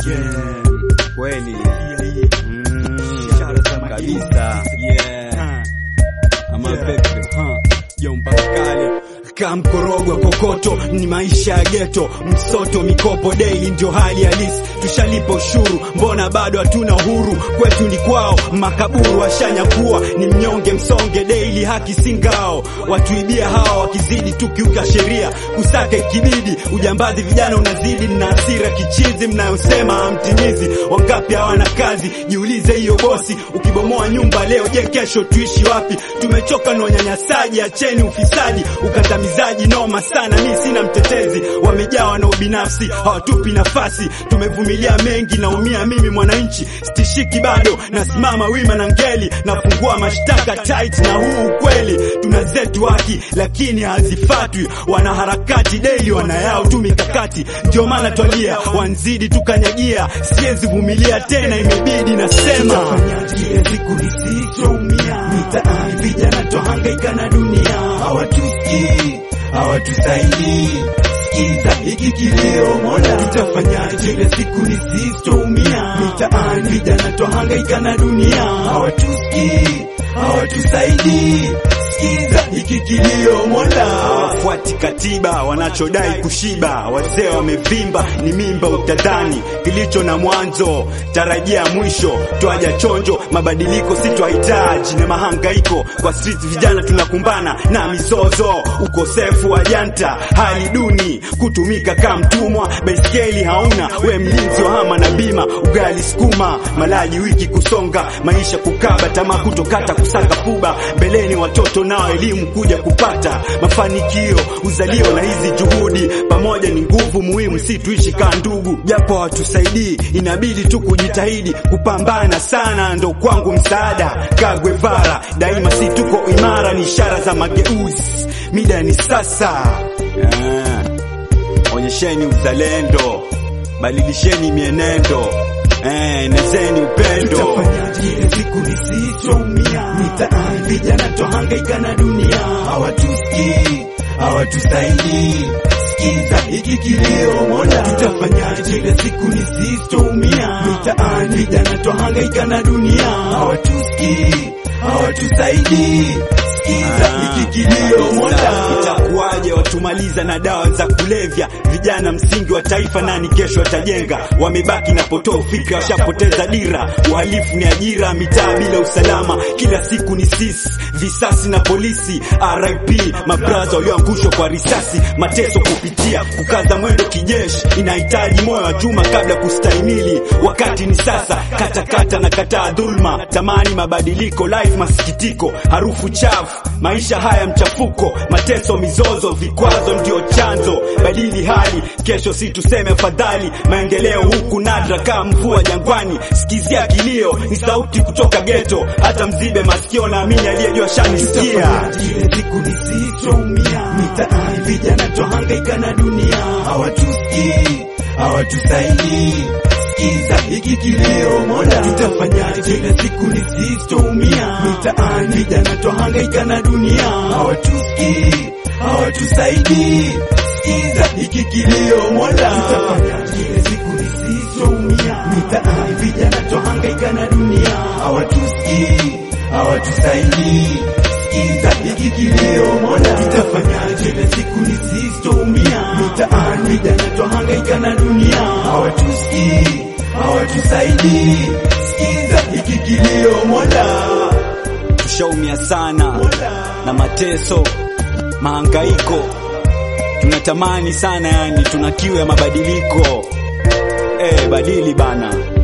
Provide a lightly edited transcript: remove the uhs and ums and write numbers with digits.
Yeah. Kweli. Kabisa. Yeah. Ama pepe. Jomba kale. Kamkorogwa kokoto ni maisha ya ghetto, msoto mikopo daily ndio hali halisi. Tushalipa ushuru, mbona bado hatuna uhuru? Kwetu ni kwao, makaburu washanyakua. Ni mnyonge msonge daily, haki singao. Watuibia hawa wakizidi tukiuka sheria, kusaka ikibidi. Ujambazi vijana unazidi, na hasira kichizi mnayosema hamtimizi. Wangapi hawana kazi? Jiulize hiyo bosi. Ukibomoa nyumba leo, je kesho tuishi wapi? Tumechoka na unyanyasaji, acheni ufisadi, ukandamizaji noma sana. Mimi sina mtetezi, wamejawa na ubinafsi, hawatupi nafasi. Tumevumilia mengi, naumia mimi mwananchi, stishiki bado nasimama wima na ngeli. Nafungua mashtaka tight na huu ukweli. Tuna zetu haki lakini hazifatwi, wanaharakati daily wanayao tu mikakati. Ndio maana twalia, wanzidi tukanyagia. Siwezi vumilia tena, imebidi nasema Kile siku nisichoumia, mitaani vijana twahangaika na dunia. Hawatusikii, hawatusaidii, sikiza hiki kilio Mola. Tutafanyaje ile siku nisichoumia, mitaani vijana twahangaika na dunia. Hawatusikii, hawatusaidii, sikiza hiki kilio Mola. Hawafuati katiba, wanachodai kushiba. Wazee wamevimba, ni mimba utadhani. Kilicho na mwanzo tarajia mwisho. Twaja chonjo, mabadiliko sitwahitaji. Na mahangaiko kwa street vijana tunakumbana na mizozo. Ukosefu wa janta, hali duni, kutumika kama mtumwa. Baiskeli hauna, we mlinzi wa hama na bima. Ugali sukuma, malaji wiki kusonga. Maisha kukaba, tamaa kutokata, kusaka fuba. Mbeleni watoto nao elimu kuja kupata. Mafanikio uzalio na hizi juhudi, pamoja ni nguvu muhimu, si tuishi kama ndugu. Japo hawatusaidii, inabidi tu kujitahidi. Kupambana sana ndo kwangu msaada. Kagwevara daima, si tuko imara, ni ishara za mageuzi. Mida ni sasa. Onyesheni uzalendo, badilisheni mienendo, nezeni upendo. Tutafanyaje ile siku nisichoumia, mitaani vijana twahangaika na dunia. Hawatusikii, hawatusaidii, sikiza hiki kilio Mola. Tutafanyaje ile siku nisichoumia, mitaani vijana twahangaika na dunia. Hawatusikii, hawatusaidii, sikiza hiki kilio Mola. Itakuwaje watumaliza na dawa za kulevya? Vijana msingi wa taifa, nani kesho atajenga? Wamebaki na potofu fikra, washapoteza dira. Uhalifu ni ajira, mitaa bila usalama. Kila siku ni sisi, visasi na polisi. RIP mabraza walioangushwa kwa risasi. Mateso kupitia, kukaza mwendo kijeshi. Inahitaji moyo wa chuma kabla kustahimili. Wakati ni sasa, kata na kataa dhulma. Tamani mabadiliko, life masikitiko. Harufu chafu, maisha haya mchafuko. Mateso, mizozo, vikwazo ndio chanzo. Badili hali, kesho si tuseme fadhali. Maendeleo huku nadra kama mvua jangwani. Sikizia kilio, ni sauti kutoka ghetto. Hata mzibe masikio, naamini aliyejua shanisikia. Ile siku nisichoumia, mitaani vijana twahangaika na dunia. Hawatusikii, hawatusaidii, sikiza hiki kilio Mola. Tutafanyaje ile siku nisichoumia, mitaani vijana twahangaika na dunia. Hawatusikii, hawatusaidii, sikiza hiki kilio Mola. Tutafanyaje ile siku nisichoumia, mitaani vijana twahangaika na dunia. Hawatusikii, hawatusaidii, sikiza hiki kilio Mola. Tutafanyaje ile siku nisichoumia, mitaani vijana twahangaika na dunia. Hawatusikii, hawatusaidii, sikiza hiki kilio Mola. Tushaumia sana na mateso, mahangaiko. Tunatamani sana, yani tuna kiu ya mabadiliko. Badili bana.